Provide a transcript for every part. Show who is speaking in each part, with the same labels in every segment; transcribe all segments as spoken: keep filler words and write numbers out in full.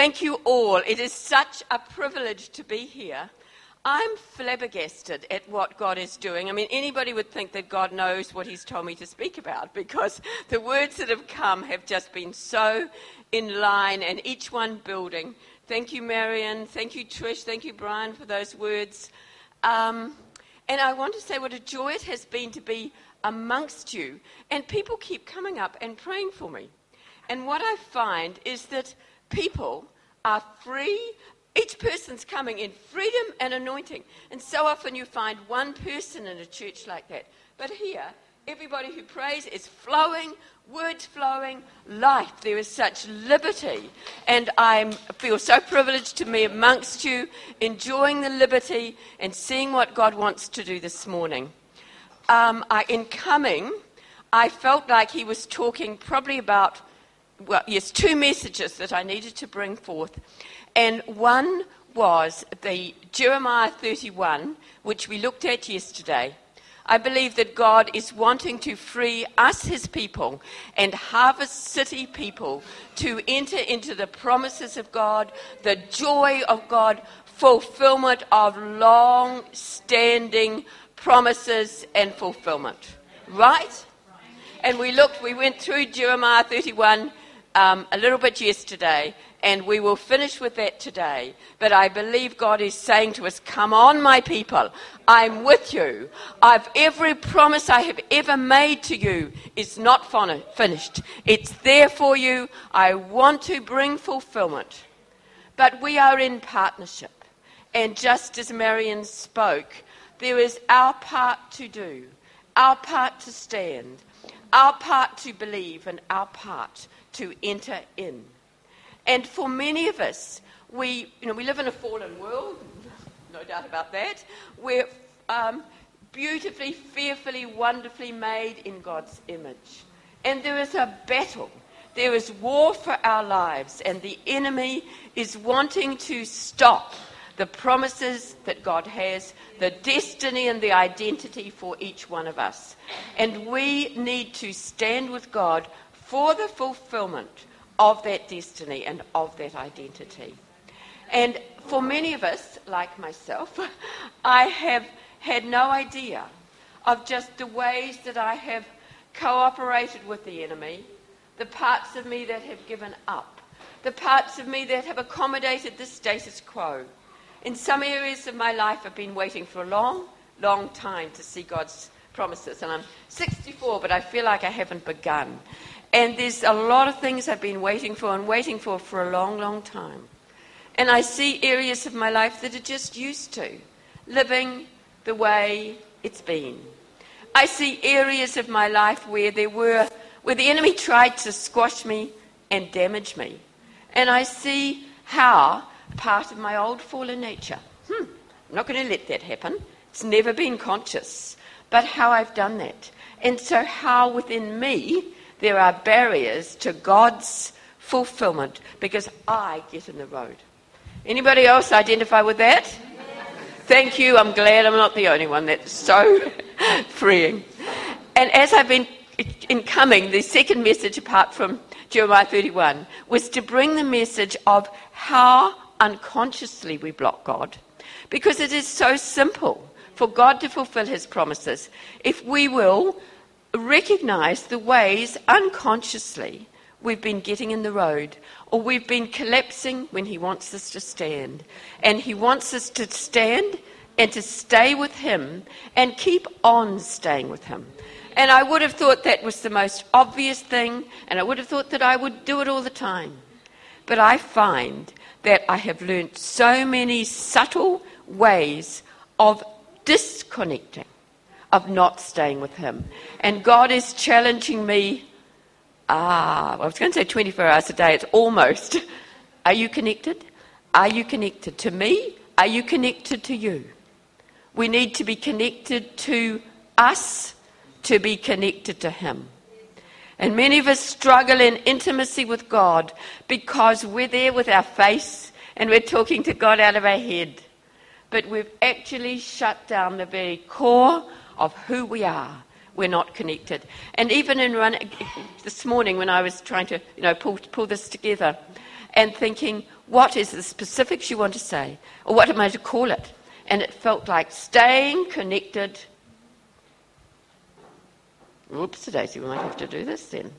Speaker 1: Thank you all. It is such a privilege to be here. I'm flabbergasted at what God is doing. I mean, anybody would think that God knows what he's told me to speak about, because the words that have come have just been so in line, and each one building. Thank you, Marion. Thank you, Trish. Thank you, Brian, for those words. Um, and I want to say what a joy it has been to be amongst you. And people keep coming up and praying for me. And what I find is that people are free. Each person's coming in freedom and anointing. And so often you find one person in a church like that. But here, everybody who prays is flowing, words flowing, life. There is such liberty. And I feel so privileged to be amongst you, enjoying the liberty and seeing what God wants to do this morning. Um, I, in coming, I felt like he was talking probably about, well, yes, two messages that I needed to bring forth. And one was the Jeremiah thirty-one, which we looked at yesterday. I believe that God is wanting to free us, his people, and Harvest City people to enter into the promises of God, the joy of God, fulfillment of long-standing promises and fulfillment. Right? And we looked, we went through Jeremiah thirty-one um, a little bit yesterday, and we will finish with that today. But I believe God is saying to us, come on, my people, I'm with you. I've every promise I have ever made to you is not fin- finished. It's there for you. I want to bring fulfillment. But we are in partnership. And just as Marion spoke, there is our part to do, our part to stand, our part to believe, and our part to enter in. And for many of us, we, you know, we live in a fallen world, no doubt about that. We're um, beautifully, fearfully, wonderfully made in God's image. And there is a battle. There is war for our lives, and the enemy is wanting to stop the promises that God has, the destiny and the identity for each one of us. And we need to stand with God for the fulfillment of that destiny and of that identity. And for many of us, like myself, I have had no idea of just the ways that I have cooperated with the enemy, the parts of me that have given up, the parts of me that have accommodated the status quo. In some areas of my life, I've been waiting for a long, long time to see God's promises. And I'm sixty-four, but I feel like I haven't begun. And there's a lot of things I've been waiting for and waiting for for a long, long time. And I see areas of my life that are just used to living the way it's been. I see areas of my life where there were, where the enemy tried to squash me and damage me. And I see how part of my old fallen nature, hmm, I'm not going to let that happen. It's never been conscious. But how I've done that. And so how within me there are barriers to God's fulfillment because I get in the road. Anybody else identify with that? Thank you. I'm glad I'm not the only one. That's so freeing. And as I've been in coming, the second message apart from Jeremiah thirty-one was to bring the message of how unconsciously we block God. Because it is so simple for God to fulfill his promises if we will recognize the ways unconsciously we've been getting in the road, or we've been collapsing when he wants us to stand. And he wants us to stand and to stay with him and keep on staying with him. And I would have thought that was the most obvious thing, and I would have thought that I would do it all the time. But I find that I have learned so many subtle ways of disconnecting, of not staying with him. And God is challenging me, ah, I was going to say twenty-four hours a day, it's almost. Are you connected? Are you connected to me? Are you connected to you? We need to be connected to us, to be connected to him. And many of us struggle in intimacy with God because we're there with our face and we're talking to God out of our head. But we've actually shut down the very core of who we are. We're not connected. And even in run, this morning when I was trying to, you know, pull, pull this together, and thinking, what is the specifics you want to say? Or what am I to call it? And it felt like staying connected. Oops, Daisy, we might have to do this then.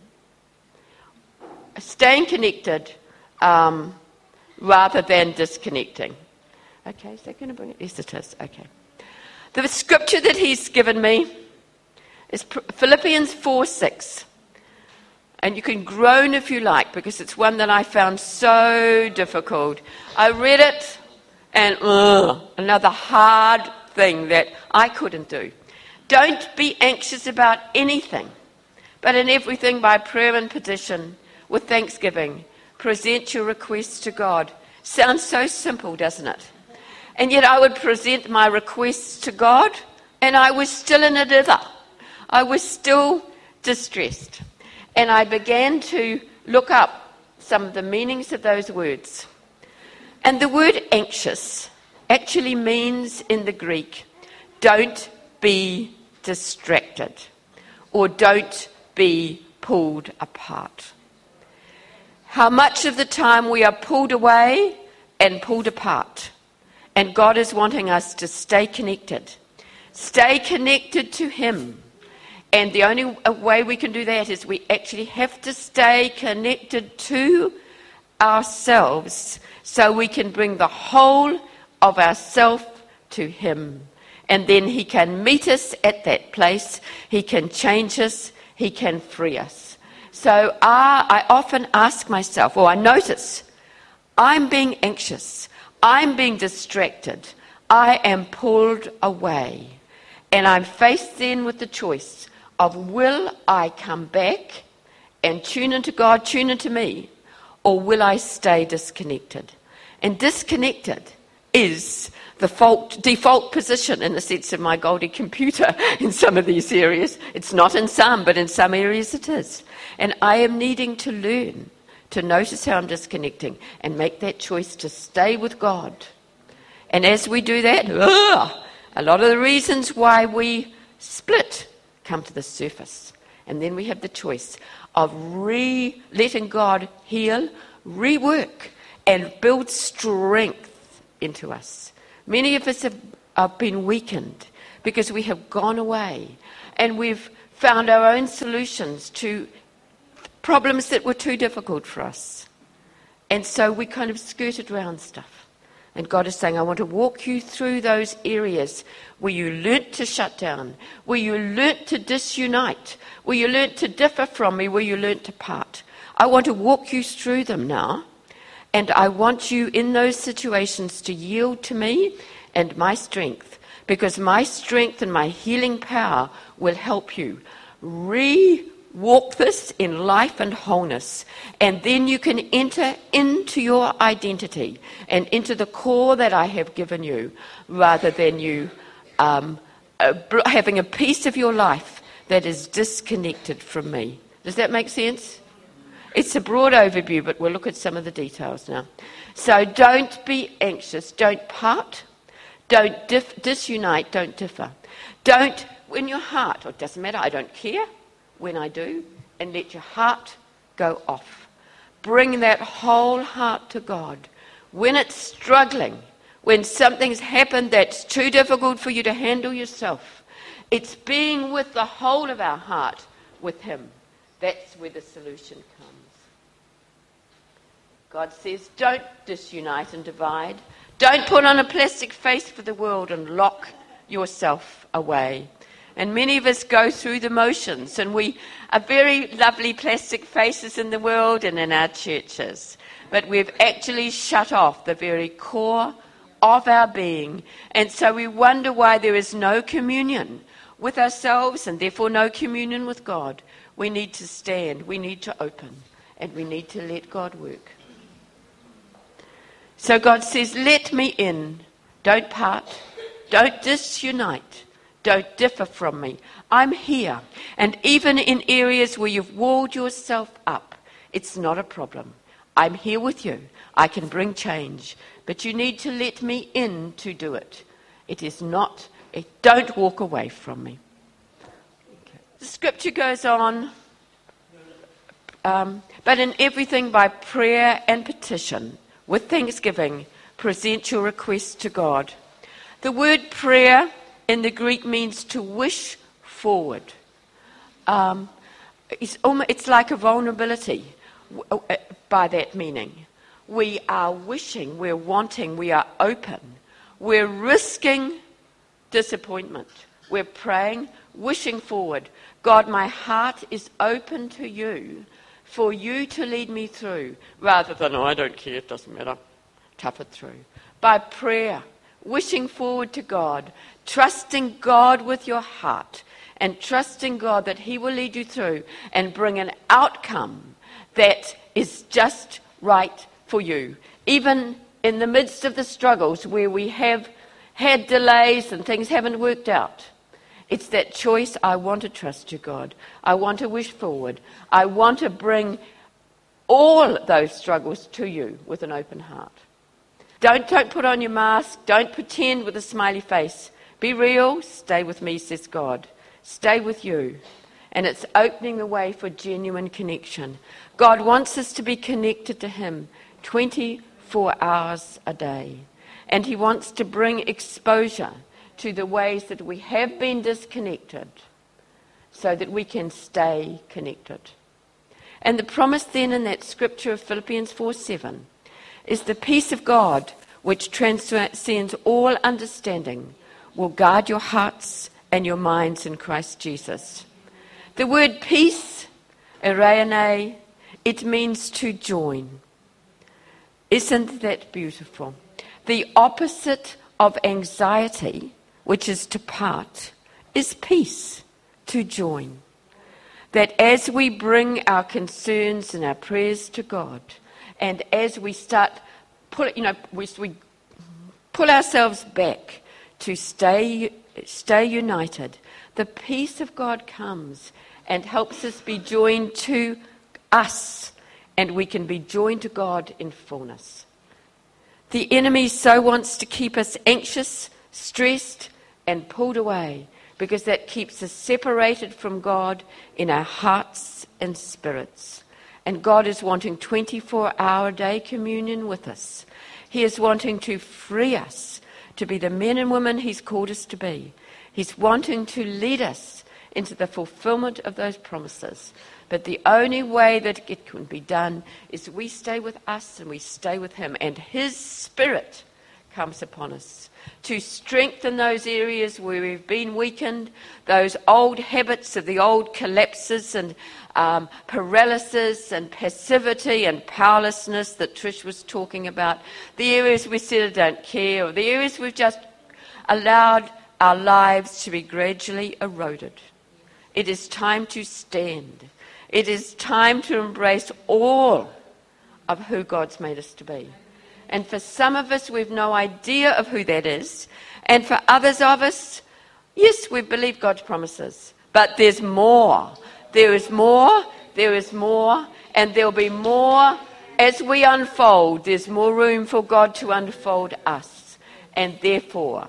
Speaker 1: Staying connected um, rather than disconnecting. Okay, is that going to bring it? Yes, it is. Okay. The scripture that he's given me is Philippians four six. And you can groan if you like, because it's one that I found so difficult. I read it, and ugh, another hard thing that I couldn't do. Don't be anxious about anything, but in everything by prayer and petition, with thanksgiving, present your requests to God. Sounds so simple, doesn't it? And yet I would present my requests to God, and I was still in a dither. I was still distressed. And I began to look up some of the meanings of those words. And the word anxious actually means in the Greek, don't be distracted, or don't be pulled apart. How much of the time we are pulled away and pulled apart. And God is wanting us to stay connected. Stay connected to Him. And the only way we can do that is we actually have to stay connected to ourselves so we can bring the whole of ourself to Him. And then He can meet us at that place. He can change us. He can free us. So I, I often ask myself, or I notice, I'm being anxious. I'm being distracted. I am pulled away. And I'm faced then with the choice of, will I come back and tune into God, tune into me, or will I stay disconnected? And disconnected is the default, default position in the sense of my Goldie computer in some of these areas. It's not in some, but in some areas it is. And I am needing to learn to notice how I'm disconnecting and make that choice to stay with God. And as we do that, ugh, a lot of the reasons why we split come to the surface. And then we have the choice of re letting God heal, rework, and build strength into us. Many of us have, have been weakened because we have gone away and we've found our own solutions to problems that were too difficult for us. And so we kind of skirted around stuff. And God is saying, I want to walk you through those areas where you learnt to shut down, where you learnt to disunite, where you learnt to differ from me, where you learnt to part. I want to walk you through them now. And I want you in those situations to yield to me and my strength, because my strength and my healing power will help you re walk this in life and wholeness, and then you can enter into your identity and into the core that I have given you, rather than you um, uh, having a piece of your life that is disconnected from me. Does that make sense? It's a broad overview, but we'll look at some of the details now. So don't be anxious, don't part, don't dif- disunite, don't differ. Don't, in your heart, it doesn't matter, I don't care when I do, and let your heart go off. Bring that whole heart to God. When it's struggling, when something's happened that's too difficult for you to handle yourself, it's being with the whole of our heart with Him. That's where the solution comes. God says, don't disunite and divide. Don't put on a plastic face for the world and lock yourself away. And many of us go through the motions, and we are very lovely plastic faces in the world and in our churches. But we've actually shut off the very core of our being. And so we wonder why there is no communion with ourselves and therefore no communion with God. We need to stand, we need to open, and we need to let God work. So God says, let me in. Don't part. Don't disunite. Don't differ from me. I'm here. And even in areas where you've walled yourself up, it's not a problem. I'm here with you. I can bring change. But you need to let me in to do it. It is not, it, don't walk away from me. Okay. The scripture goes on Um, but in everything by prayer and petition, with thanksgiving, present your requests to God. The word prayer in the Greek means to wish forward. Um, it's, almost, it's like a vulnerability uh, by that meaning. We are wishing, we're wanting, we are open. We're risking disappointment. We're praying, wishing forward. God, my heart is open to you for you to lead me through, rather than, oh, I don't care, it doesn't matter, tough it through. By prayer, wishing forward to God, trusting God with your heart, and trusting God that he will lead you through and bring an outcome that is just right for you. Even in the midst of the struggles where we have had delays and things haven't worked out, it's that choice. I want to trust you, God. I want to wish forward. I want to bring all those struggles to you with an open heart. Don't, don't put on your mask. Don't pretend with a smiley face. Be real. Stay with me, says God. Stay with you. And it's opening the way for genuine connection. God wants us to be connected to him twenty-four hours a day. And he wants to bring exposure to the ways that we have been disconnected so that we can stay connected. And the promise then in that scripture of Philippians four seven is the peace of God, which transcends all understanding, will guard your hearts and your minds in Christ Jesus. The word peace, eirene, it means to join. Isn't that beautiful? The opposite of anxiety, which is to part, is peace, to join. That as we bring our concerns and our prayers to God, and as we start, pull, you know, we, we pull ourselves back to stay, stay united, the peace of God comes and helps us be joined to us, and we can be joined to God in fullness. The enemy so wants to keep us anxious, stressed, and pulled away, because that keeps us separated from God in our hearts and spirits. And God is wanting twenty-four hour day communion with us. He is wanting to free us to be the men and women he's called us to be. He's wanting to lead us into the fulfillment of those promises. But the only way that it can be done is we stay with us and we stay with him, and his Spirit comes upon us to strengthen those areas where we've been weakened, those old habits of the old collapses and um, paralysis and passivity and powerlessness that Trish was talking about, the areas we said I don't care, or the areas we've just allowed our lives to be gradually eroded. It is time to stand. It is time to embrace all of who God's made us to be. And for some of us, we've no idea of who that is. And for others of us, yes, we believe God's promises. But there's more. There is more. There is more. And there'll be more as we unfold. There's more room for God to unfold us. And therefore,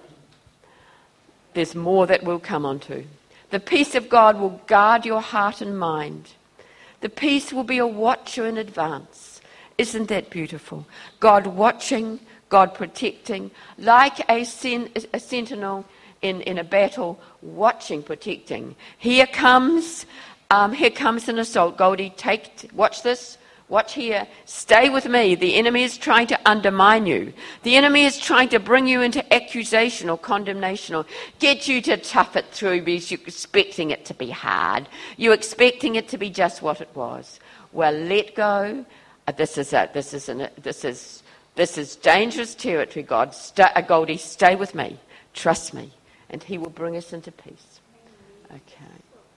Speaker 1: there's more that we'll come onto. The peace of God will guard your heart and mind. The peace will be a watcher in advance. Isn't that beautiful? God watching, God protecting, like a, sen- a sentinel in, in a battle, watching, protecting. Here comes, um, here comes an assault. Goldie, take, watch this. Watch here. Stay with me. The enemy is trying to undermine you. The enemy is trying to bring you into accusation or condemnation, or get you to tough it through because you're expecting it to be hard. You're expecting it to be just what it was. Well, let go. Uh, this is a, this is an, this is this is dangerous territory. God, stay, uh, Goldie, stay with me. Trust me, and He will bring us into peace. Okay.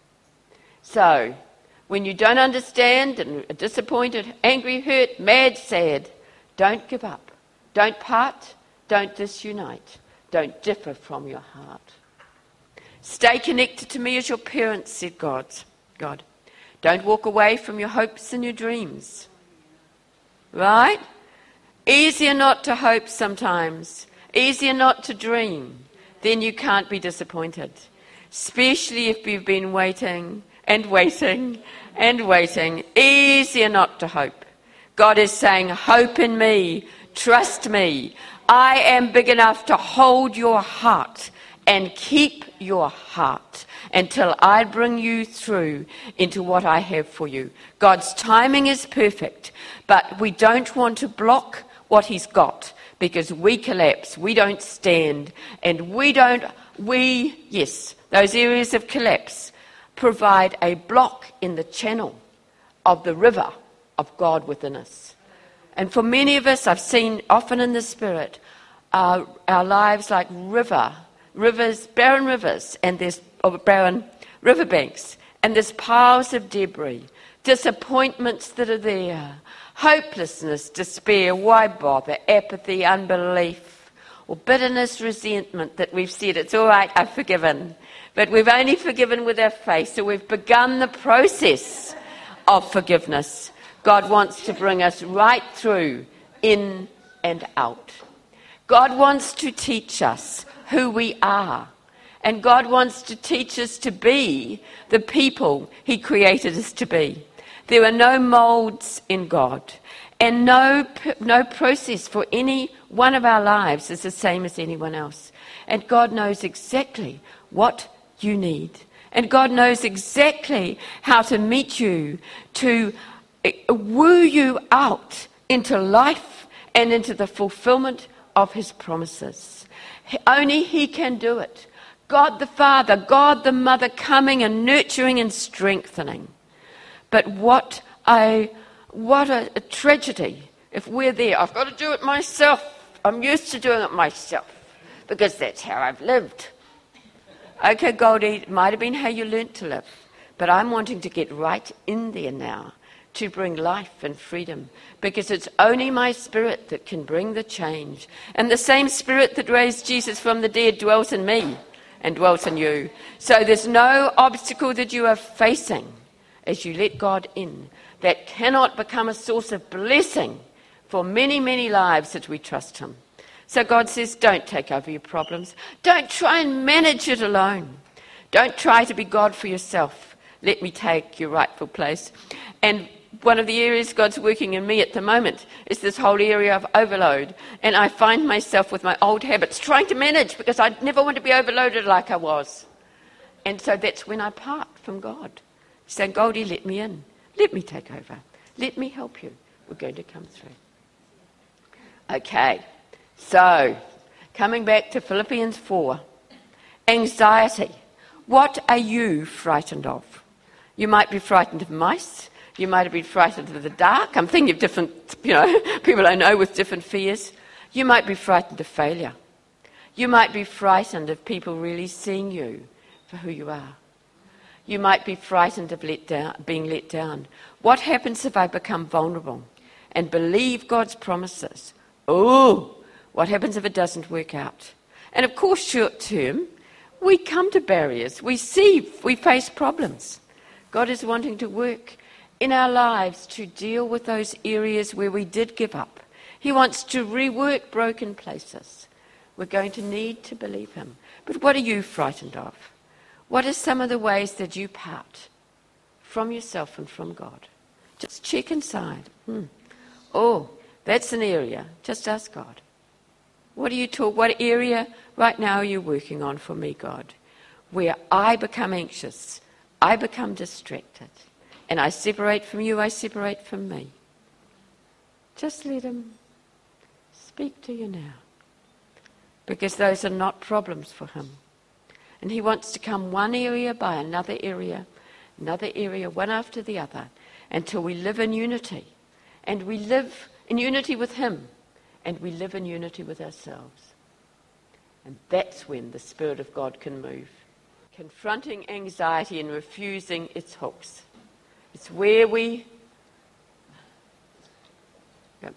Speaker 1: So, when you don't understand and are disappointed, angry, hurt, mad, sad, don't give up. Don't part. Don't disunite. Don't differ from your heart. Stay connected to me as your parents, said God. God. Don't walk away from your hopes and your dreams. Right? Easier not to hope sometimes. Easier not to dream. Then you can't be disappointed. Especially if you've been waiting and waiting and waiting. Easier not to hope. God is saying, hope in me, trust me. I am big enough to hold your heart and keep your heart until I bring you through into what I have for you. God's timing is perfect, but we don't want to block what he's got because we collapse, we don't stand, and we don't, we, yes, those areas of collapse provide a block in the channel of the river of God within us. And for many of us, I've seen often in the Spirit, uh, our lives like river, rivers, barren rivers, and there's oh, barren riverbanks, and there's piles of debris, disappointments that are there, hopelessness, despair, why bother, apathy, unbelief, or bitterness, resentment that we've said, it's all right, I've forgiven. But we've only forgiven with our faith, so we've begun the process of forgiveness. God wants to bring us right through, in and out. God wants to teach us who we are. And God wants to teach us to be the people he created us to be. There are no molds in God. And no, no process for any one of our lives is the same as anyone else. And God knows exactly what you need. And God knows exactly how to meet you, to woo you out into life and into the fulfillment of his promises. Only he can do it. God the Father, God the Mother coming and nurturing and strengthening. But what a, what a, a tragedy if we're there. I've got to do it myself. I'm used to doing it myself because that's how I've lived. Okay, Goldie, it might have been how you learnt to live, but I'm wanting to get right in there now to bring life and freedom, because it's only my Spirit that can bring the change. And the same Spirit that raised Jesus from the dead dwells in me and dwells in you. So there's no obstacle that you are facing as you let God in that cannot become a source of blessing for many, many lives as we trust him. So God says, don't take over your problems. Don't try and manage it alone. Don't try to be God for yourself. Let me take your rightful place. And one of the areas God's working in me at the moment is this whole area of overload. And I find myself with my old habits trying to manage because I never want to be overloaded like I was. And so that's when I part from God. Saying, Goldie, let me in. Let me take over. Let me help you. We're going to come through. Okay. So, coming back to Philippians four. Anxiety. What are you frightened of? You might be frightened of mice. You might have been frightened of the dark. I'm thinking of different, you know, people I know with different fears. You might be frightened of failure. You might be frightened of people really seeing you for who you are. You might be frightened of let down, being let down. What happens if I become vulnerable and believe God's promises? Oh, what happens if it doesn't work out? And of course, short term, we come to barriers. We see, we face problems. God is wanting to work in our lives to deal with those areas where we did give up. He wants to rework broken places. We're going to need to believe him. But what are you frightened of? What are some of the ways that you part from yourself and from God? Just check inside. Hmm. Oh, that's an area. Just ask God. What do you talk? What area right now are you working on for me, God? Where I become anxious, I become distracted, and I separate from you, I separate from me. Just let him speak to you now. Because those are not problems for him. And he wants to come one area by another area, another area, one after the other, until we live in unity. And we live in unity with him, and we live in unity with ourselves. And that's when the Spirit of God can move. Confronting anxiety and refusing its hooks. It's where we... Yep.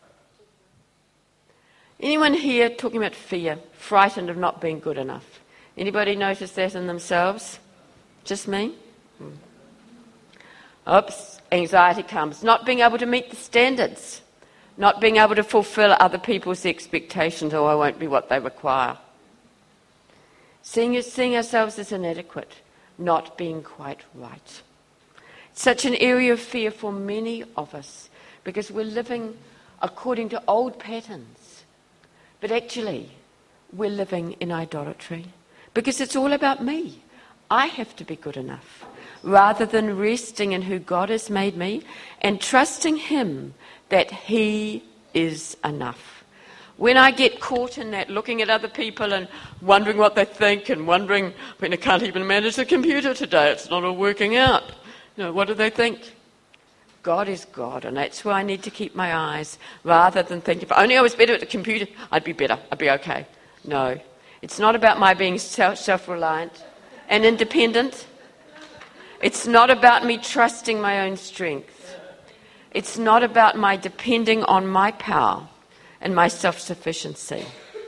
Speaker 1: Anyone here talking about fear, frightened of not being good enough? Anybody notice that in themselves? Just me? Hmm. Oops, anxiety comes. Not being able to meet the standards. Not being able to fulfill other people's expectations, or I won't be what they require. Seeing, seeing ourselves as inadequate. not being quite right. Such an area of fear for many of us because we're living according to old patterns. But actually, we're living in idolatry because it's all about me. I have to be good enough rather than resting in who God has made me and trusting Him that He is enough. When I get caught in that, looking at other people and wondering what they think and wondering, I mean, I can't even manage the computer today, it's not all working out. You know, what do they think? God is God, and that's where I need to keep my eyes, rather than think, if only I was better at the computer, I'd be better, I'd be okay. No, it's not about my being self- self-reliant and independent. It's not about me trusting my own strength. It's not about my depending on my power and my self-sufficiency.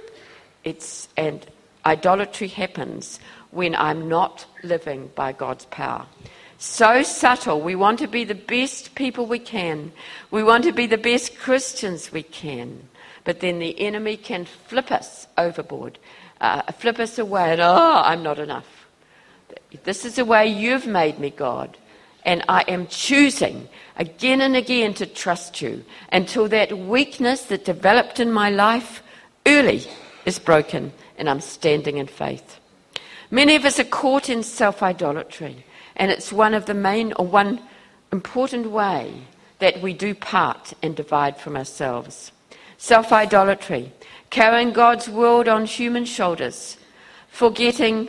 Speaker 1: It's, and idolatry happens when I'm not living by God's power. So subtle. We want to be the best people we can. We want to be the best Christians we can. But then the enemy can flip us overboard, uh, flip us away, and oh, I'm not enough. This is the way you've made me, God. And I am choosing again and again to trust you until that weakness that developed in my life early is broken and I'm standing in faith. Many of us are caught in self-idolatry, and it's one of the main or one important way that we do part and divide from ourselves. Self-idolatry, carrying God's world on human shoulders, forgetting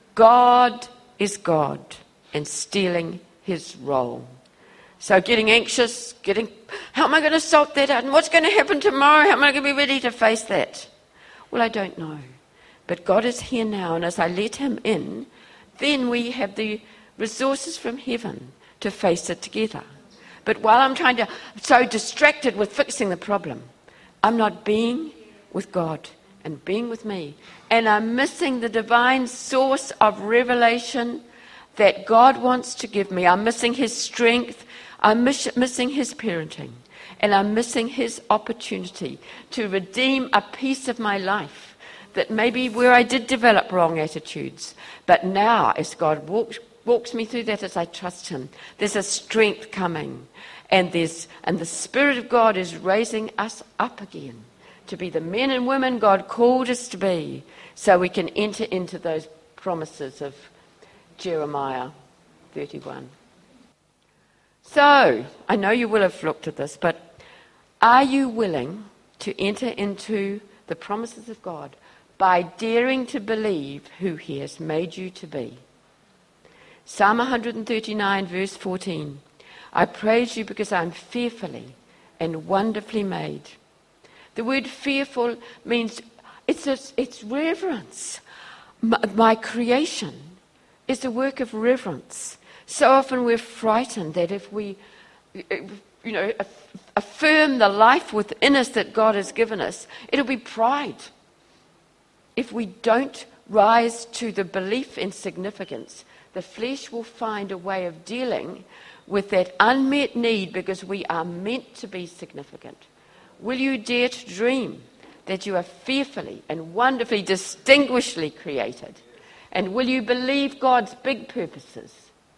Speaker 1: God is God and stealing His role. So getting anxious, getting, how am I going to sort that out? And what's going to happen tomorrow? How am I going to be ready to face that? Well, I don't know. But God is here now, and as I let Him in, then we have the resources from heaven to face it together. But while I'm trying to, so distracted with fixing the problem, I'm not being with God and being with me. And I'm missing the divine source of revelation that God wants to give me. I'm missing His strength. I'm miss- missing His parenting. And I'm missing His opportunity to redeem a piece of my life that maybe where I did develop wrong attitudes. But now, as God walks, walks me through that, as I trust Him, there's a strength coming. And there's and the Spirit of God is raising us up again to be the men and women God called us to be, so we can enter into those promises of Jeremiah thirty-one. So, I know you will have looked at this, but are you willing to enter into the promises of God by daring to believe who He has made you to be? Psalm one thirty-nine, verse fourteen. I praise you because I'm fearfully and wonderfully made. The word fearful means it's a, it's reverence. My, my creation is a work of reverence. So often we're frightened that if we, you know, affirm the life within us that God has given us, it'll be pride. If we don't rise to the belief in significance, the flesh will find a way of dealing with that unmet need because we are meant to be significant. Will you dare to dream that you are fearfully and wonderfully, distinguishedly created? And will you believe God's big purposes?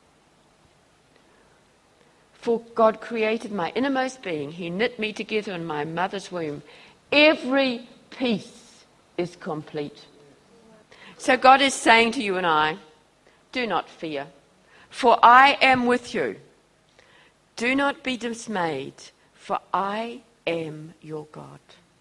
Speaker 1: For God created my innermost being. He knit me together in my mother's womb. Every piece is complete. So God is saying to you and I, do not fear, for I am with you. Do not be dismayed, for I am your God.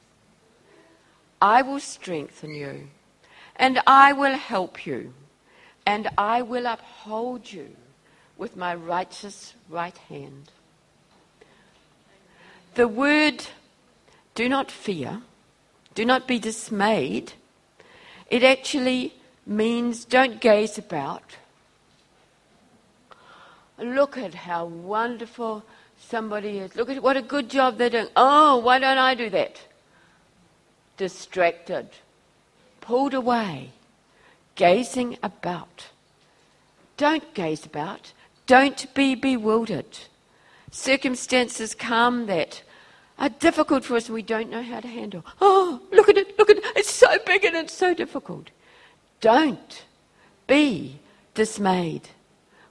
Speaker 1: I will strengthen you, and I will help you, and I will uphold you with my righteous right hand. The word, do not fear, do not be dismayed, it actually means don't gaze about. Look at how wonderful somebody is. Look at what a good job they're doing. Oh, why don't I do that? Distracted, pulled away, gazing about. Don't gaze about. Don't be bewildered. Circumstances come that are difficult for us and we don't know how to handle. Oh, look at it, look at it. It's so big and it's so difficult. Don't be dismayed.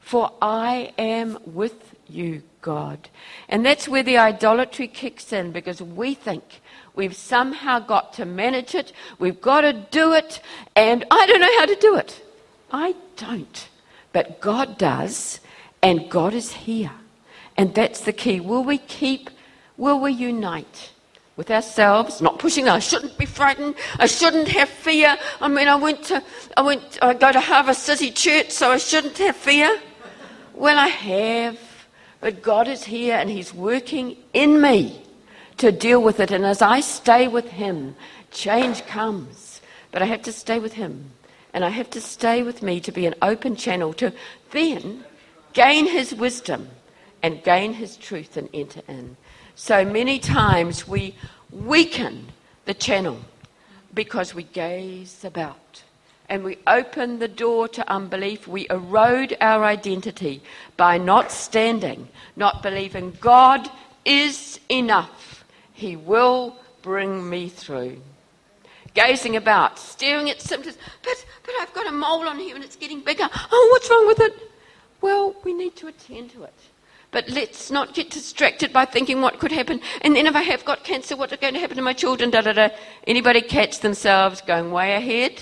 Speaker 1: For I am with you, God. And that's where the idolatry kicks in, because we think we've somehow got to manage it, we've got to do it, and I don't know how to do it. I don't. But God does, and God is here. And that's the key. Will we keep, will we unite with ourselves, not pushing, I shouldn't be frightened, I shouldn't have fear. I mean, I went to, I went, I go to Harvest City Church, so I shouldn't have fear. Well, I have, but God is here and he's working in me to deal with it. And as I stay with him, change comes. But I have to stay with him, and I have to stay with me to be an open channel to then gain his wisdom and gain his truth and enter in. So many times we weaken the channel because we gaze about and we open the door to unbelief. We erode our identity by not standing, not believing God is enough. He will bring me through. Gazing about, staring at symptoms. But, but I've got a mole on here and it's getting bigger. Oh, what's wrong with it? Well, we need to attend to it. But let's not get distracted by thinking what could happen. And then if I have got cancer, what's going to happen to my children? Da, da, da. Anybody catch themselves going way ahead?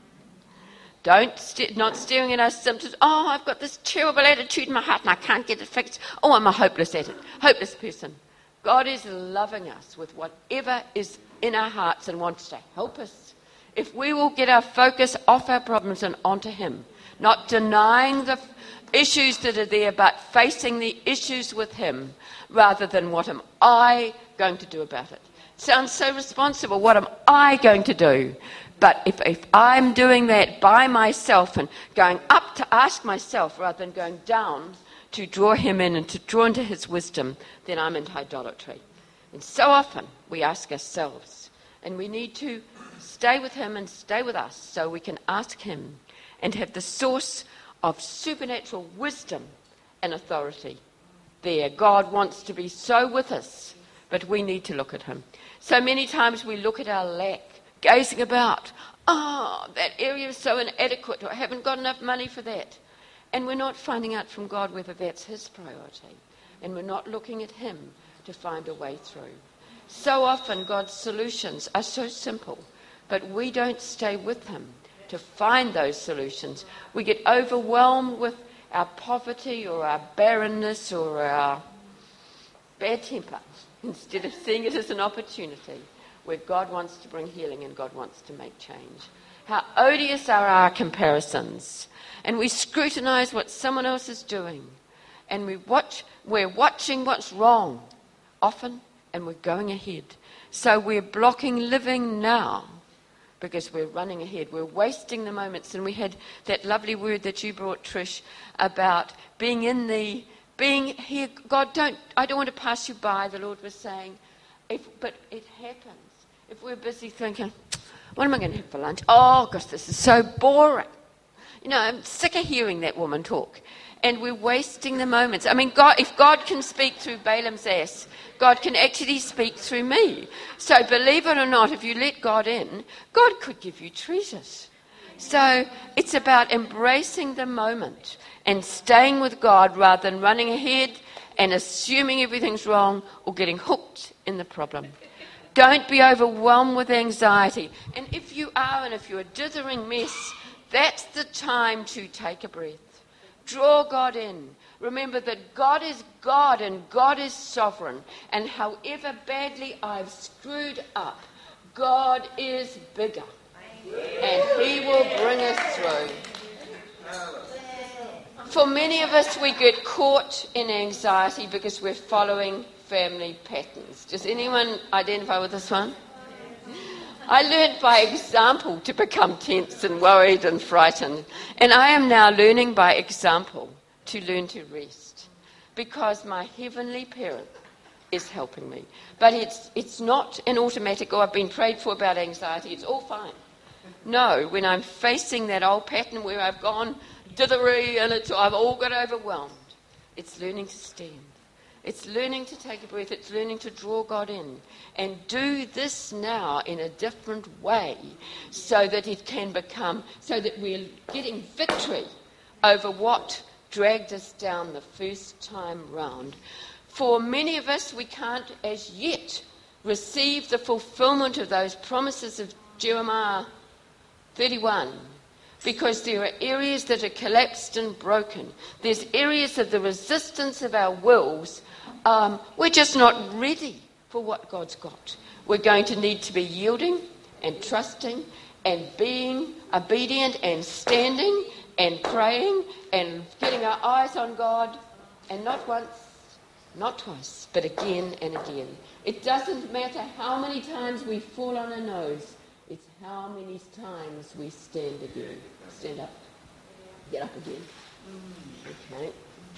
Speaker 1: Don't, st- not staring at our symptoms. Oh, I've got this terrible attitude in my heart and I can't get it fixed. Oh, I'm a hopeless at it. Hopeless person. God is loving us with whatever is in our hearts and wants to help us. If we will get our focus off our problems and onto him, not denying the issues that are there, but facing the issues with him rather than what am I going to do about it. It sounds so responsible. What am I going to do? But if, if I'm doing that by myself and going up to ask myself rather than going down to draw him in and to draw into his wisdom, then I'm into idolatry. And so often we ask ourselves, and we need to stay with him and stay with us so we can ask him and have the source of supernatural wisdom and authority there. God wants to be so with us, but we need to look at him. So many times we look at our lack, gazing about, oh, that area is so inadequate, or I haven't got enough money for that. And we're not finding out from God whether that's his priority. And we're not looking at him to find a way through. So often God's solutions are so simple, but we don't stay with him to find those solutions. We get overwhelmed with our poverty or our barrenness or our bad temper instead of seeing it as an opportunity where God wants to bring healing and God wants to make change. How odious are our comparisons. And we scrutinize what someone else is doing. And we watch, we're watching what's wrong often, and we're going ahead. So we're blocking living now because we're running ahead. We're wasting the moments. And we had that lovely word that you brought, Trish, about being in the, being here. God, don't, I don't want to pass you by, the Lord was saying. If, but it happens. If we're busy thinking, what am I going to have for lunch? Oh, gosh, this is so boring. You know, I'm sick of hearing that woman talk. And we're wasting the moments. I mean, God, if God can speak through Balaam's ass, God can actually speak through me. So believe it or not, if you let God in, God could give you treasures. So it's about embracing the moment and staying with God rather than running ahead and assuming everything's wrong or getting hooked in the problem. Don't be overwhelmed with anxiety. And if you are, and if you're a dithering mess, that's the time to take a breath. Draw God in. Remember that God is God and God is sovereign. And however badly I've screwed up, God is bigger. And he will bring us through. For many of us, we get caught in anxiety because we're following family patterns. Does anyone identify with this one? I learned by example to become tense and worried and frightened. And I am now learning by example to learn to rest because my heavenly parent is helping me. But it's it's not an automatic, oh, I've been prayed for about anxiety, it's all fine. No, when I'm facing that old pattern where I've gone dithery and it's, I've all got overwhelmed, it's learning to stand. It's learning to take a breath. It's learning to draw God in and do this now in a different way so that it can become, so that we're getting victory over what dragged us down the first time round. For many of us, we can't as yet receive the fulfillment of those promises of Jeremiah thirty-one, because there are areas that are collapsed and broken. There's areas of the resistance of our wills. Um, we're just not ready for what God's got. We're going to need to be yielding and trusting and being obedient and standing and praying and getting our eyes on God, and not once, not twice, but again and again. It doesn't matter how many times we fall on our nose, it's how many times we stand again. Stand up. Get up again. Okay.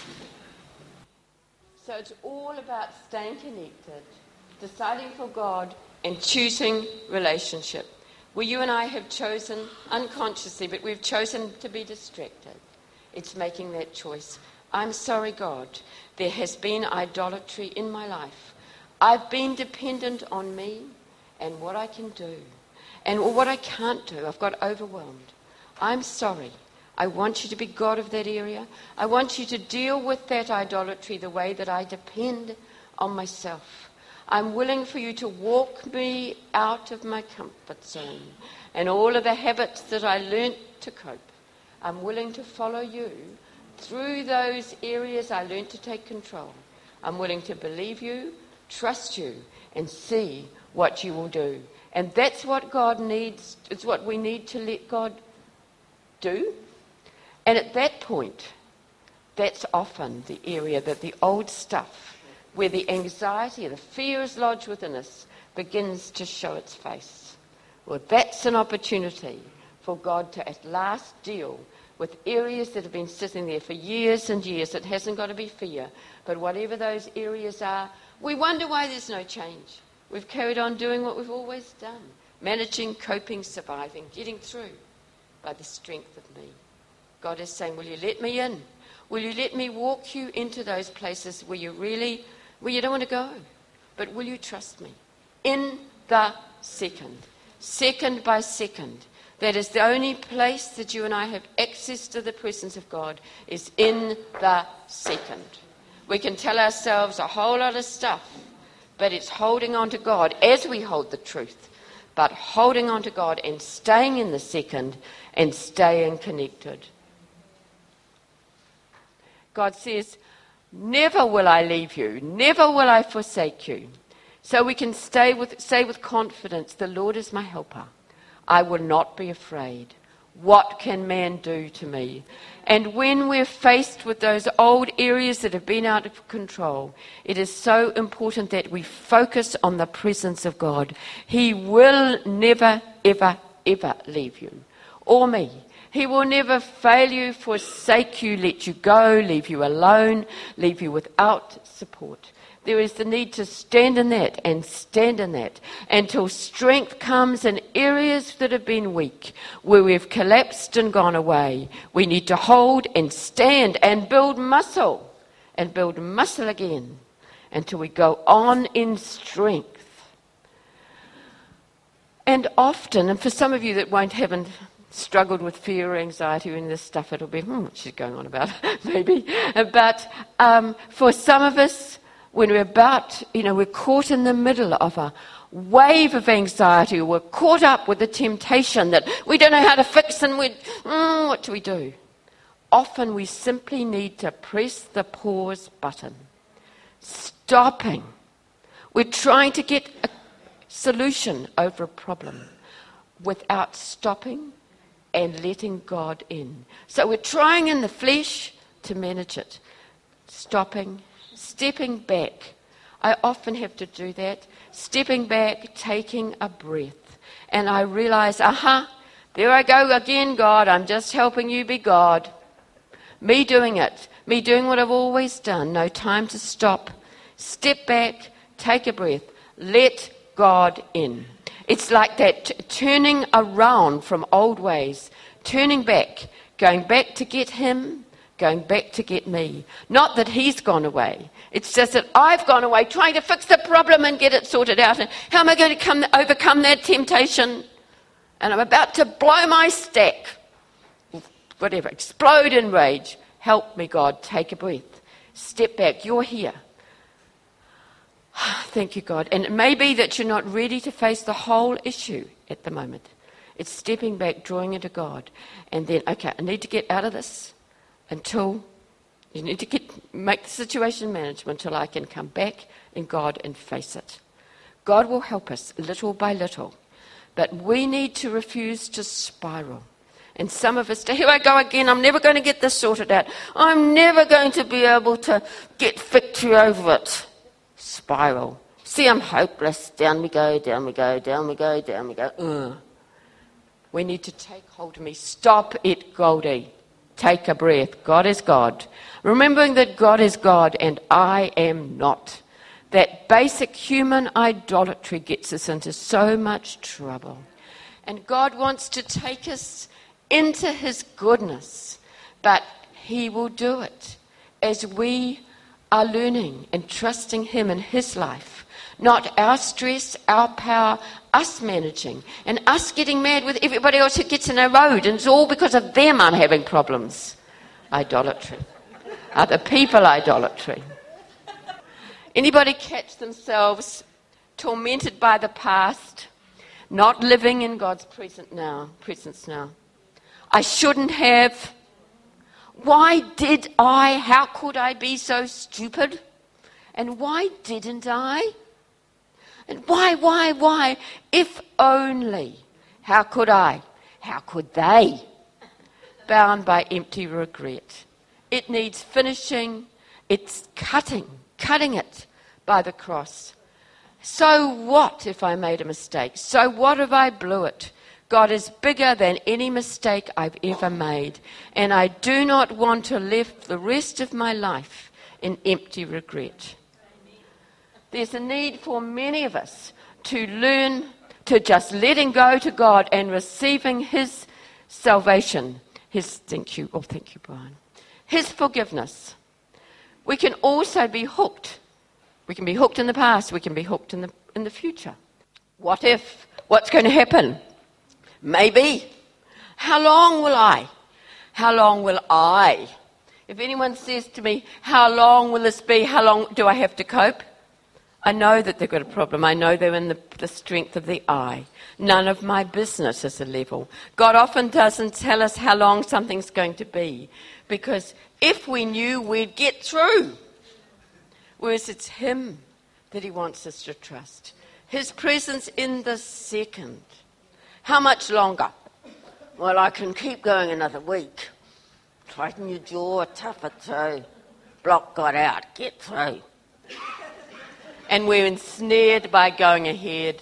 Speaker 1: So it's all about staying connected, deciding for God, and choosing relationship. Well, you and I have chosen unconsciously, but we've chosen to be distracted. It's making that choice. I'm sorry, God, there has been idolatry in my life. I've been dependent on me and what I can do and what I can't do. I've got overwhelmed. I'm sorry. I want you to be God of that area. I want you to deal with that idolatry the way that I depend on myself. I'm willing for you to walk me out of my comfort zone and all of the habits that I learnt to cope. I'm willing to follow you through those areas I learnt to take control. I'm willing to believe you, trust you, and see what you will do. And that's what God needs. It's what we need to let God do. And at that point, that's often the area that the old stuff, where the anxiety, the fear is lodged within us, begins to show its face. Well, that's an opportunity for God to at last deal with areas that have been sitting there for years and years. It hasn't got to be fear, but whatever those areas are, we wonder why there's no change. We've carried on doing what we've always done, managing, coping, surviving, getting through by the strength of me. God is saying, will you let me in? Will you let me walk you into those places where you really, where you don't want to go? But will you trust me? In the second, second by second. That is the only place that you and I have access to the presence of God, is in the second. We can tell ourselves a whole lot of stuff, but it's holding on to God as we hold the truth, but holding on to God and staying in the second and staying connected. God says, never will I leave you, never will I forsake you. So we can stay with, say with confidence, the Lord is my helper. I will not be afraid. What can man do to me? And when we're faced with those old areas that have been out of control, it is so important that we focus on the presence of God. He will never, ever, ever leave you or me. He will never fail you, forsake you, let you go, leave you alone, leave you without support. There is the need to stand in that and stand in that until strength comes in areas that have been weak, where we've collapsed and gone away. We need to hold and stand and build muscle and build muscle again until we go on in strength. And often, and for some of you that won't haven't struggled with fear or anxiety or any of this stuff, it'll be, hmm, what's she going on about? Maybe. But um, for some of us, when we're about, you know, we're caught in the middle of a wave of anxiety, we're caught up with the temptation that we don't know how to fix, and we, mm, what do we do? Often we simply need to press the pause button. Stopping. We're trying to get a solution over a problem without stopping and letting God in. So we're trying in the flesh to manage it. Stopping. Stepping back. I often have to do that. Stepping back, taking a breath. And I realize, aha, there I go again, God. I'm just helping you be God. Me doing it. Me doing what I've always done. No time to stop. Step back, take a breath. Let God in. It's like that, t- turning around from old ways. Turning back. Going back to get him. Going back to get me. Not that he's gone away. It's just that I've gone away trying to fix the problem and get it sorted out. And how am I going to come, overcome that temptation? And I'm about to blow my stack. Whatever, explode in rage. Help me, God. Take a breath. Step back. You're here. Thank you, God. And it may be that you're not ready to face the whole issue at the moment. It's stepping back, drawing into God. And then, okay, I need to get out of this until you need to get make the situation manageable until I can come back in God and face it. God will help us little by little. But we need to refuse to spiral. And some of us, here I go again, I'm never going to get this sorted out. I'm never going to be able to get victory over it. Spiral. See, I'm hopeless. Down we go, down we go, down we go, down we go. Ugh. We need to take hold of me. Stop it, Goldie. Take a breath. God is God. Remembering that God is God and I am not. That basic human idolatry gets us into so much trouble. And God wants to take us into his goodness, but he will do it as we are learning and trusting him in his life. Not our stress, our power, us managing, and us getting mad with everybody else who gets in our road, and it's all because of them I'm having problems. Idolatry. Other people idolatry. Anybody catch themselves tormented by the past, not living in God's present now, presence now? I shouldn't have. Why did I? How could I be so stupid? And why didn't I? And why, why, why? If only. How could I? How could they? Bound by empty regret. It needs finishing. It's cutting, cutting it by the cross. So what if I made a mistake? So what if I blew it? God is bigger than any mistake I've ever made. And I do not want to live the rest of my life in empty regret. There's a need for many of us to learn to just letting go to God and receiving his salvation. His, thank you, oh thank you, Brian. His forgiveness. We can also be hooked. We can be hooked in the past. We can be hooked in the in the future. What if? What's going to happen? Maybe. How long will I? How long will I? If anyone says to me, how long will this be? How long do I have to cope? I know that they've got a problem. I know they're in the, the strength of the I. None of my business is a level. God often doesn't tell us how long something's going to be, because if we knew, we'd get through. Whereas it's him that he wants us to trust. His presence in the second. How much longer? Well, I can keep going another week. Tighten your jaw, tough it through. Block got out, get through. And we're ensnared by going ahead.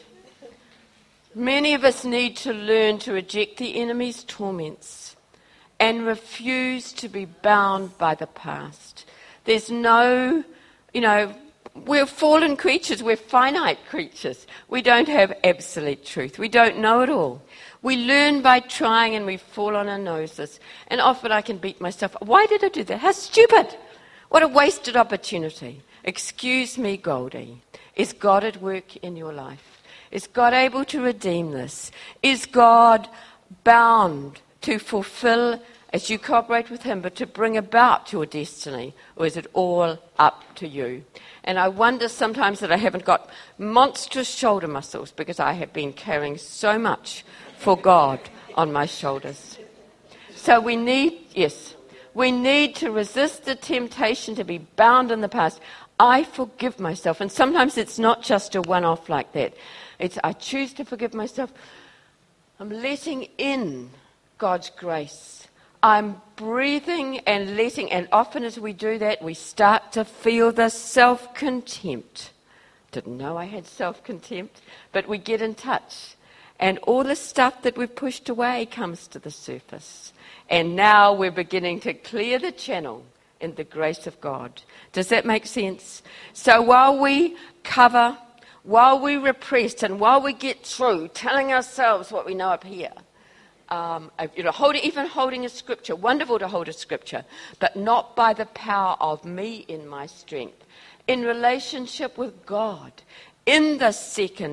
Speaker 1: Many of us need to learn to reject the enemy's torments and refuse to be bound by the past. There's no, you know, we're fallen creatures, we're finite creatures. We don't have absolute truth. We don't know it all. We learn by trying and we fall on our noses. And often I can beat myself. Why did I do that? How stupid. What a wasted opportunity. Excuse me, Goldie. Is God at work in your life? Is God able to redeem this? Is God bound to fulfill, as you cooperate with him, but to bring about your destiny? Or is it all up to you? And I wonder sometimes that I haven't got monstrous shoulder muscles because I have been carrying so much for God on my shoulders. So we need, yes, we need to resist the temptation to be bound in the past. I forgive myself. And sometimes it's not just a one-off like that. It's I choose to forgive myself. I'm letting in God's grace. I'm breathing and letting, and often as we do that, we start to feel the self-contempt. Didn't know I had self-contempt, but we get in touch. And all the stuff that we've pushed away comes to the surface. And now we're beginning to clear the channel in the grace of God. Does that make sense? So while we cover, while we repress, and while we get through telling ourselves what we know up here, Um, you know, hold, even holding a scripture, wonderful to hold a scripture, but not by the power of me in my strength. In relationship with God, in the second,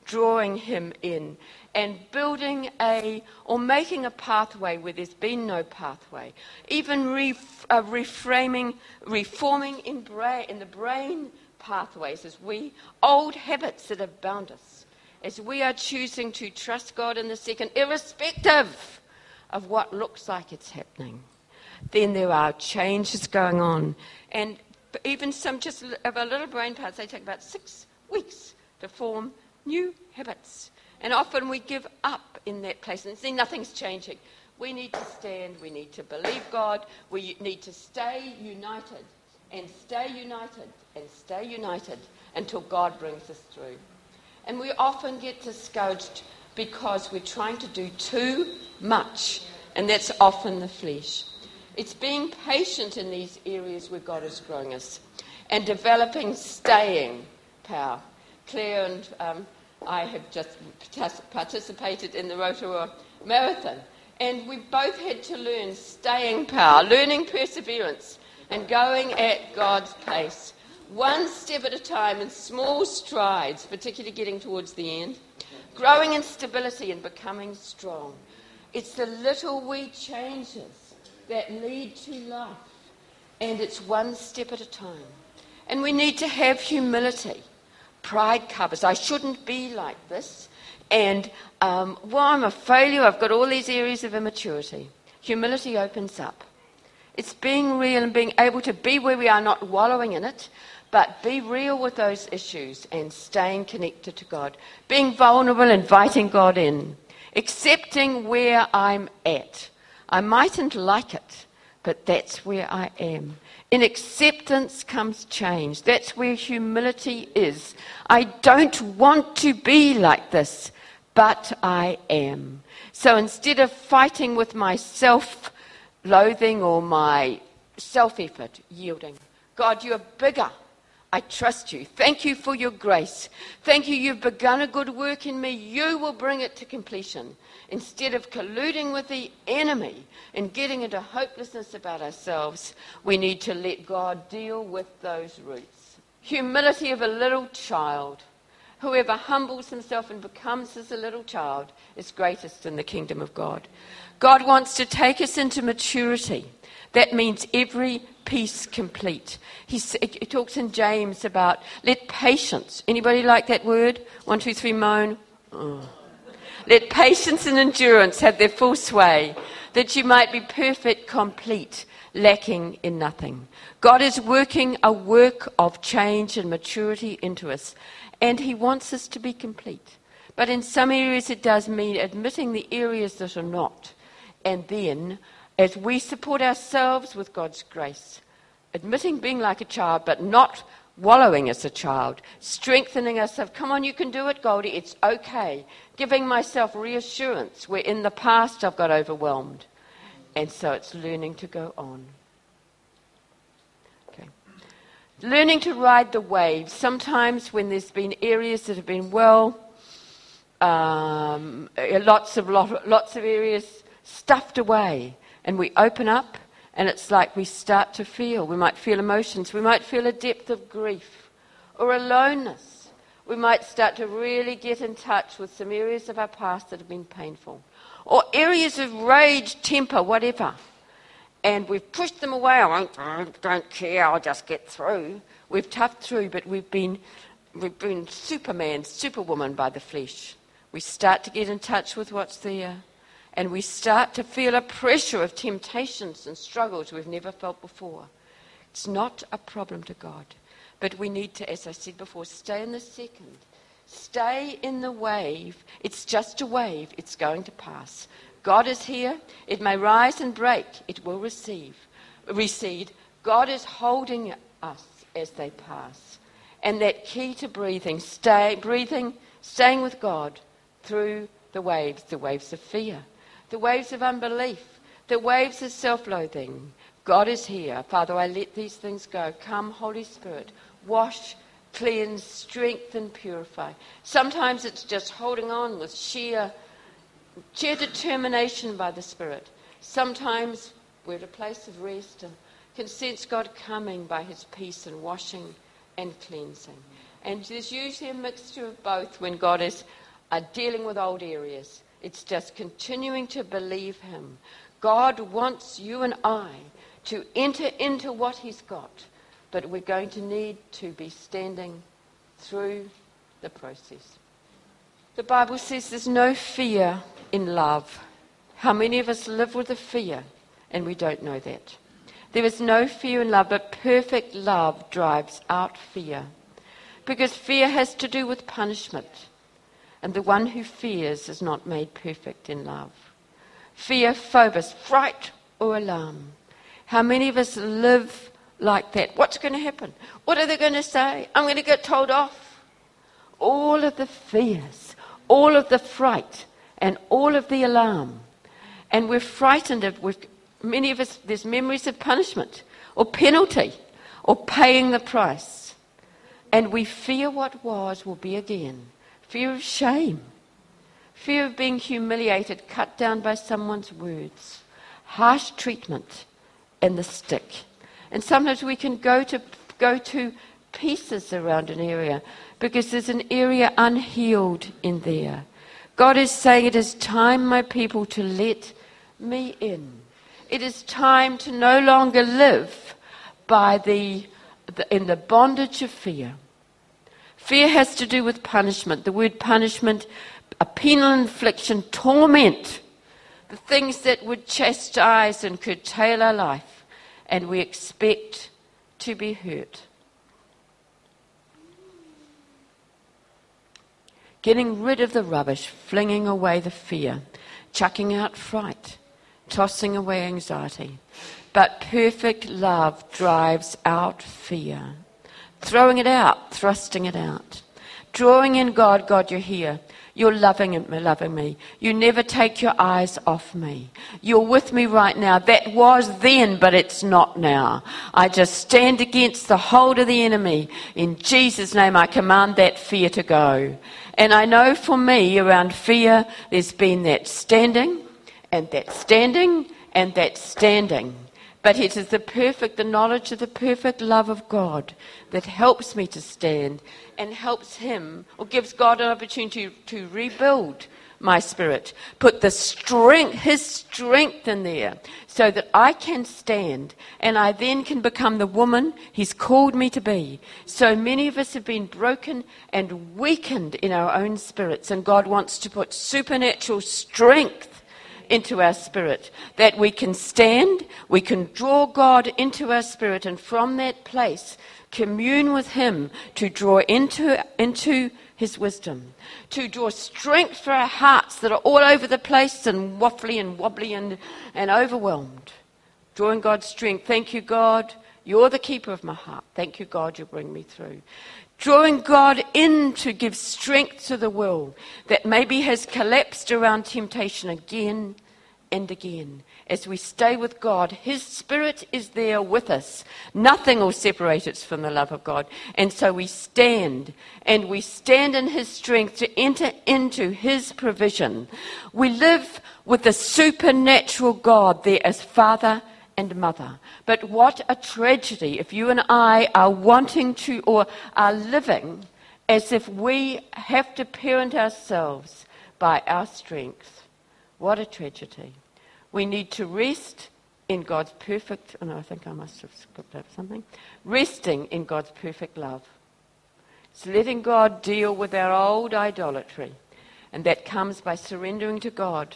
Speaker 1: drawing him in and building a, or making a pathway where there's been no pathway. Even ref, uh, reframing, reforming in, bra- in the brain pathways as we, old habits that have bound us, as we are choosing to trust God in the second, irrespective of what looks like it's happening. Then there are changes going on. And even some just of our little brain parts, they take about six weeks to form new habits. And often we give up in that place and see nothing's changing. We need to stand, we need to believe God, we need to stay united and stay united and stay united until God brings us through. And we often get discouraged because we're trying to do too much, and that's often the flesh. It's being patient in these areas where God is growing us and developing staying power. Claire and um, I have just participated in the Rotorua Marathon, and we both had to learn staying power, learning perseverance, and going at God's pace, one step at a time in small strides, particularly getting towards the end, growing in stability and becoming strong. It's the little wee changes that lead to life, and it's one step at a time. And we need to have humility. Pride covers, I shouldn't be like this, and um, well, I'm a failure, I've got all these areas of immaturity. Humility opens up. It's being real and being able to be where we are, not wallowing in it, but be real with those issues and staying connected to God. Being vulnerable, inviting God in. Accepting where I'm at. I mightn't like it, but that's where I am. In acceptance comes change. That's where humility is. I don't want to be like this, but I am. So instead of fighting with my self-loathing or my self-effort, yielding. God, you're bigger. I trust you. Thank you for your grace. Thank you, you've begun a good work in me. You will bring it to completion. Instead of colluding with the enemy and getting into hopelessness about ourselves, we need to let God deal with those roots. Humility of a little child. Whoever humbles himself and becomes as a little child is greatest in the kingdom of God. God wants to take us into maturity. That means every piece complete. He, he talks in James about let patience. Anybody like that word? One, two, three, moan. Oh. Let patience and endurance have their full sway, that you might be perfect, complete, lacking in nothing. God is working a work of change and maturity into us, and he wants us to be complete. But in some areas it does mean admitting the areas that are not, and then as we support ourselves with God's grace, admitting being like a child, but not wallowing as a child, strengthening ourselves. Come on, you can do it, Goldie. It's okay. Giving myself reassurance where in the past I've got overwhelmed. And so it's learning to go on. Okay. Learning to ride the waves. Sometimes when there's been areas that have been well, um, lots of lot, lots of areas stuffed away, and we open up, and it's like we start to feel. We might feel emotions. We might feel a depth of grief or aloneness. We might start to really get in touch with some areas of our past that have been painful. Or areas of rage, temper, whatever. And we've pushed them away. I won't, I don't care, I'll just get through. We've toughed through, but we've been, we've been Superman, Superwoman by the flesh. We start to get in touch with what's there. And we start to feel a pressure of temptations and struggles we've never felt before. It's not a problem to God. But we need to, as I said before, stay in the second. Stay in the wave. It's just a wave. It's going to pass. God is here. It may rise and break. It will receive, recede. God is holding us as they pass. And that key to breathing, stay breathing, staying with God through the waves, the waves of fear, the waves of unbelief, the waves of self-loathing. God is here. Father, I let these things go. Come, Holy Spirit, wash, cleanse, strengthen, purify. Sometimes it's just holding on with sheer, sheer determination by the Spirit. Sometimes we're at a place of rest and can sense God coming by his peace and washing and cleansing. And there's usually a mixture of both when God is are dealing with old areas. It's just continuing to believe him. God wants you and I to enter into what he's got, but we're going to need to be standing through the process. The Bible says there's no fear in love. How many of us live with a fear and we don't know that? There is no fear in love, but perfect love drives out fear. Because fear has to do with punishment. And the one who fears is not made perfect in love. Fear, phobos, fright or alarm. How many of us live like that? What's going to happen? What are they going to say? I'm going to get told off. All of the fears, all of the fright, and all of the alarm. And we're frightened of, we've, many of us, there's memories of punishment or penalty or paying the price. And we fear what was will be again. Fear of shame. Fear of being humiliated, cut down by someone's words. Harsh treatment and the stick. And sometimes we can go to go to pieces around an area because there's an area unhealed in there. God is saying it is time, my people, to let me in. It is time to no longer live by the, the in the bondage of fear. Fear has to do with punishment. The word punishment, a penal infliction, torment. The things that would chastise and curtail our life. And we expect to be hurt. Getting rid of the rubbish, flinging away the fear, chucking out fright, tossing away anxiety. But perfect love drives out fear. Throwing it out, thrusting it out. Drawing in God, God, you're here. You're loving and loving me. You never take your eyes off me. You're with me right now. That was then, but it's not now. I just stand against the hold of the enemy. In Jesus' name, I command that fear to go. And I know for me, around fear, there's been that standing, and that standing, and that standing. But it is the perfect, the knowledge of the perfect love of God that helps me to stand and helps him, or gives God an opportunity to, to rebuild my spirit. Put the strength, his strength in there so that I can stand and I then can become the woman he's called me to be. So many of us have been broken and weakened in our own spirits, and God wants to put supernatural strength into our spirit, that we can stand, we can draw God into our spirit, and from that place commune with him to draw into, into his wisdom, to draw strength for our hearts that are all over the place and waffly and wobbly and, and overwhelmed. Drawing God's strength. Thank you, God, you're the keeper of my heart. Thank you, God, you'll bring me through. Drawing God in to give strength to the will that maybe has collapsed around temptation again and again. As we stay with God, his spirit is there with us. Nothing will separate us from the love of God. And so we stand, and we stand in his strength to enter into his provision. We live with the supernatural God there as Father and Mother. But what a tragedy if you and I are wanting to, or are living as if we have to parent ourselves by our strength. What a tragedy. We need to rest in God's perfect, oh no, I think I must have skipped over something. Resting in God's perfect love. It's letting God deal with our old idolatry. And that comes by surrendering to God.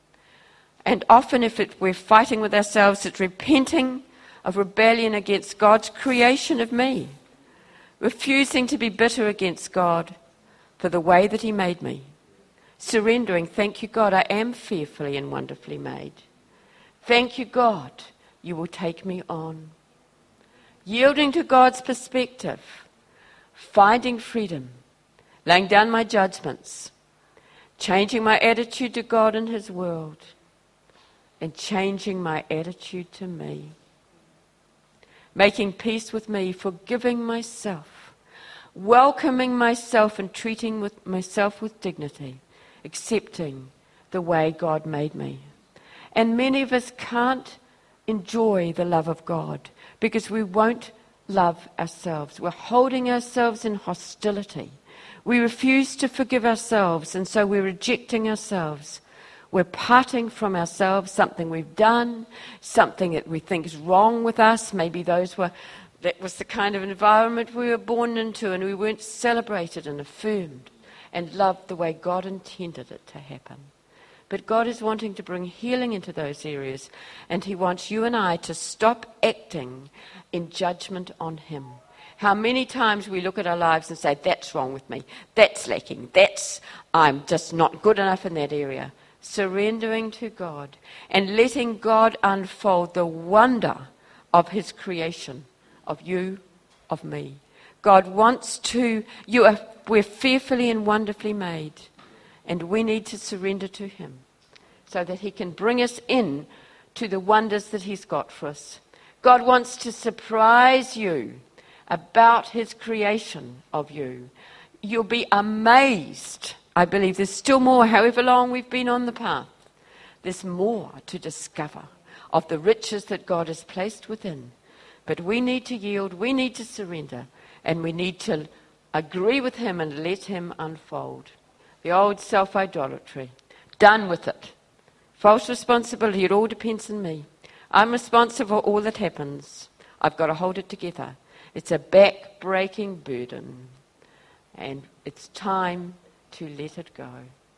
Speaker 1: And often if it, we're fighting with ourselves, it's repenting of rebellion against God's creation of me. Refusing to be bitter against God for the way that he made me. Surrendering, thank you, God, I am fearfully and wonderfully made. Thank you, God, you will take me on. Yielding to God's perspective. Finding freedom. Laying down my judgments. Changing my attitude to God and his world. And changing my attitude to me. Making peace with me, forgiving myself. Welcoming myself and treating with myself with dignity. Accepting the way God made me. And many of us can't enjoy the love of God because we won't love ourselves. We're holding ourselves in hostility. We refuse to forgive ourselves, and so we're rejecting ourselves. We're parting from ourselves, something we've done, something that we think is wrong with us. Maybe those were, that was the kind of environment we were born into, and we weren't celebrated and affirmed and loved the way God intended it to happen. But God is wanting to bring healing into those areas, and he wants you and I to stop acting in judgment on him. How many times we look at our lives and say, that's wrong with me, that's lacking, that's, I'm just not good enough in that area. Surrendering to God and letting God unfold the wonder of his creation, of you, of me. God wants to, you are, we're fearfully and wonderfully made, and we need to surrender to him so that he can bring us in to the wonders that he's got for us. God wants to surprise you about his creation of you. You'll be amazed. I believe there's still more, however long we've been on the path. There's more to discover of the riches that God has placed within. But we need to yield, we need to surrender, and we need to agree with him and let him unfold. The old self-idolatry. Done with it. False responsibility, it all depends on me. I'm responsible for all that happens. I've got to hold it together. It's a back-breaking burden. And it's time to let it go.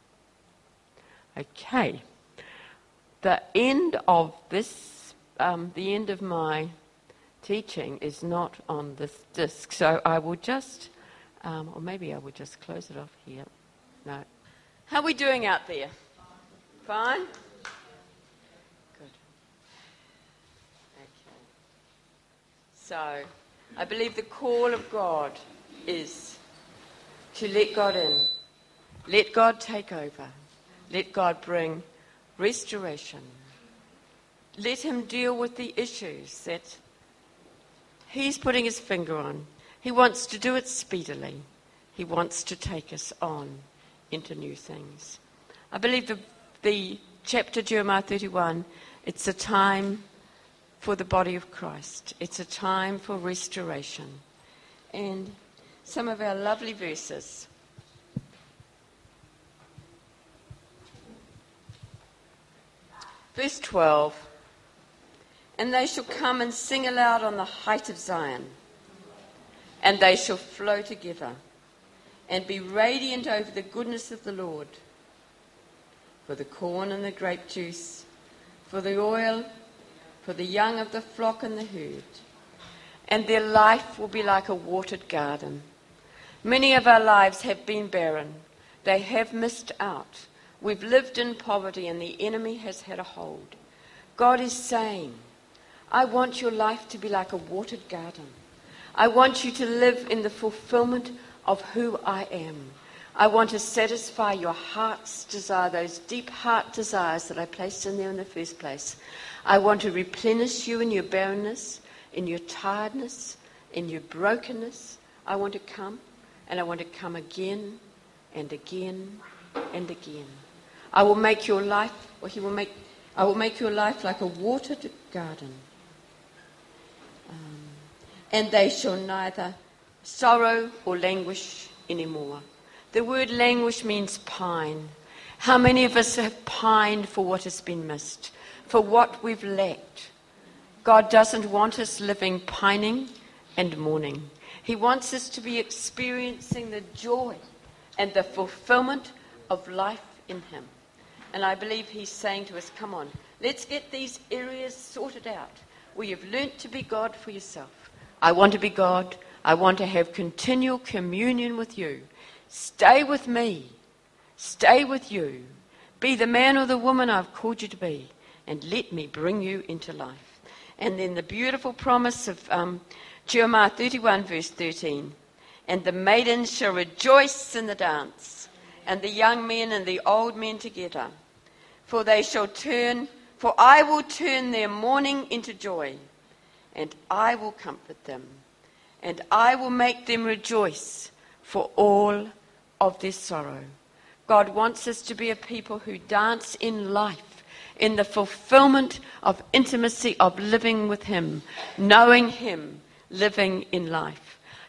Speaker 1: Okay. The end of this, um, the end of my teaching is not on this disc. So I will just, um, or maybe I will just close it off here. No. How are we doing out there? Fine? Good. Okay. So, I believe the call of God is to let God in. Let God take over. Let God bring restoration. Let him deal with the issues that he's putting his finger on. He wants to do it speedily. He wants to take us on into new things. I believe the, the chapter Jeremiah thirty-one, it's a time for the body of Christ. It's a time for restoration. And some of our lovely verses. Verse twelve, and they shall come and sing aloud on the height of Zion, and they shall flow together, and be radiant over the goodness of the Lord. For the corn and the grape juice, for the oil, for the young of the flock and the herd. And their life will be like a watered garden. Many of our lives have been barren. They have missed out. We've lived in poverty and the enemy has had a hold. God is saying, I want your life to be like a watered garden. I want you to live in the fulfillment of who I am. I want to satisfy your heart's desire, those deep heart desires that I placed in there in the first place. I want to replenish you in your barrenness, in your tiredness, in your brokenness. I want to come, and I want to come again and again and again. I will make your life, or he will make, I will make your life like a watered garden. Um, and they shall neither sorrow or languish anymore. The word languish means pine. How many of us have pined for what has been missed, for what we've lacked? God doesn't want us living pining and mourning. He wants us to be experiencing the joy and the fulfillment of life in him. And I believe he's saying to us, come on, let's get these areas sorted out where you've learnt to be God for yourself. I want to be God. I want to have continual communion with you. Stay with me. Stay with you. Be the man or the woman I've called you to be. And let me bring you into life. And then the beautiful promise of um, Jeremiah thirty-one verse thirteen. And the maidens shall rejoice in the dance, and the young men and the old men together. For they shall turn, for I will turn their mourning into joy, and I will comfort them, and I will make them rejoice for all of their sorrow. God wants us to be a people who dance in life, in the fulfillment of intimacy, of living with him, knowing him, living in life.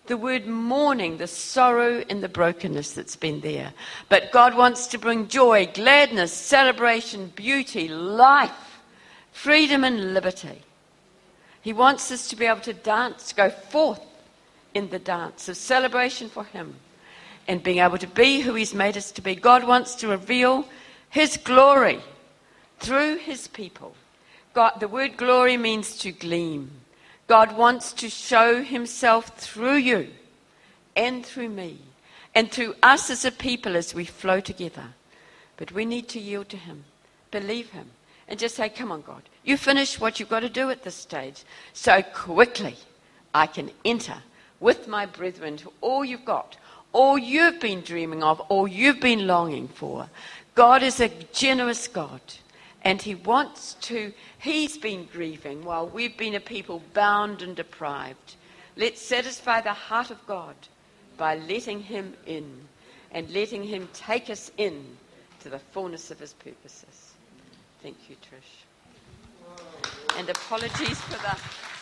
Speaker 1: The word mourning, the sorrow and the brokenness that's been there. But God wants to bring joy, gladness, celebration, beauty, life, freedom and liberty. He wants us to be able to dance, go forth in the dance of celebration for him and being able to be who he's made us to be. God wants to reveal his glory through his people. God, the word glory means to gleam. God wants to show himself through you and through me and through us as a people as we flow together. But we need to yield to him, believe him, and just say, come on, God, you finish what you've got to do at this stage so quickly I can enter with my brethren to all you've got, all you've been dreaming of, all you've been longing for. God is a generous God. And he wants to, he's been grieving while we've been a people bound and deprived. Let's satisfy the heart of God by letting him in and letting him take us in to the fullness of his purposes. Thank you, Trish. And apologies for the...